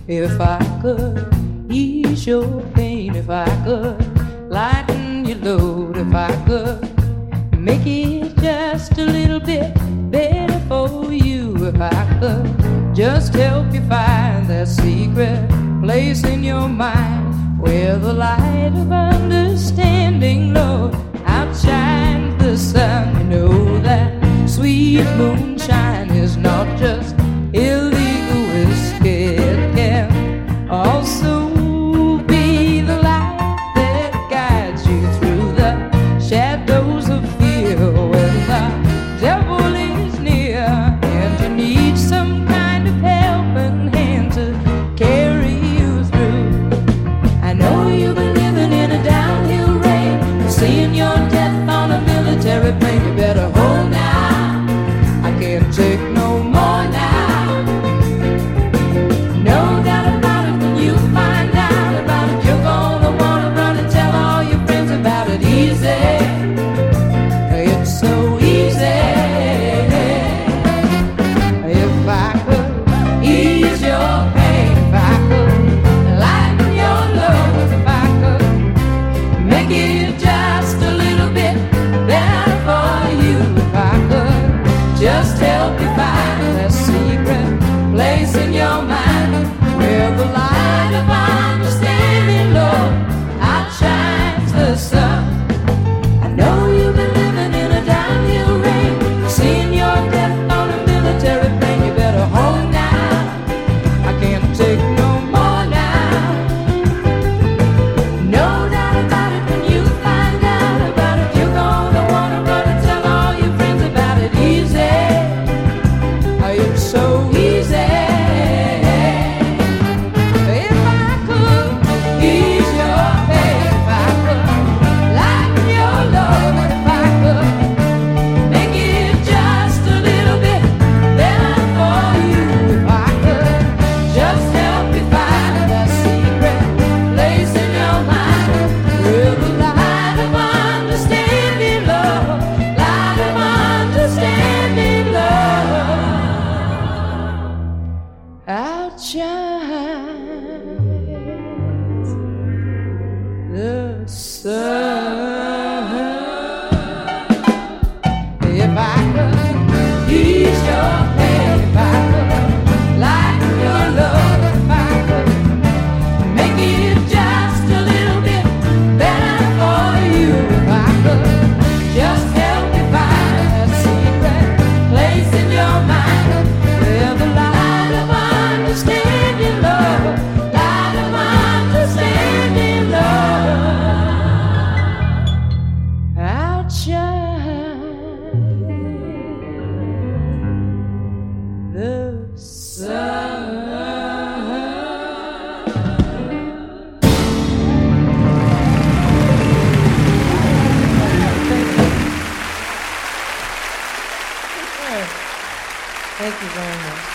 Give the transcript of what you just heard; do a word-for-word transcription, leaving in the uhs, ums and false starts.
If I could ease your pain, if I could lighten your load, if I could make it just a little bit better for you, if I could just help you find that secret place in your mind where the light of understanding, Lord, outshines the sun. You know that sweet moonshine is not just illegal whiskey, it can also be the light that guides you through the shadows of fear when the devil is near and you need some kind of helping hand to carry you through. I know you've been living in a downhill rain, seeing your death on a military plane. You better hold now, I can't take no more now. No doubt about it, when you find out about it, you're gonna wanna run and tell all your friends about it. Easy, it's so easy. If I could ease your pain, if I could lighten your load, if I could make it just a little bit better for you, if I could just help you find that secret place in your mind where the light of understanding, Lord, outshines the sun. I know you've been living in a downhill rain, seeing your death on a military plane. You better hold now, I can't take no more now. No doubt about it, when you find out about it, you're gonna wanna run and tell all your friends about it. Easy, it's so easy. If I could ease your pain, if I could lighten your load, if I could make it just a little bit better for you, if I could just help you find that secret place in your mind where the light of understanding, love, light of understanding, love, outshines the sun. If I could ease your pain, if I could lighten your load, if I could make it just a little bit better for you, if I could just help you find that secret place in your mind where the light of understanding, love, light of understanding, love, outshine the sun. Thank you very much.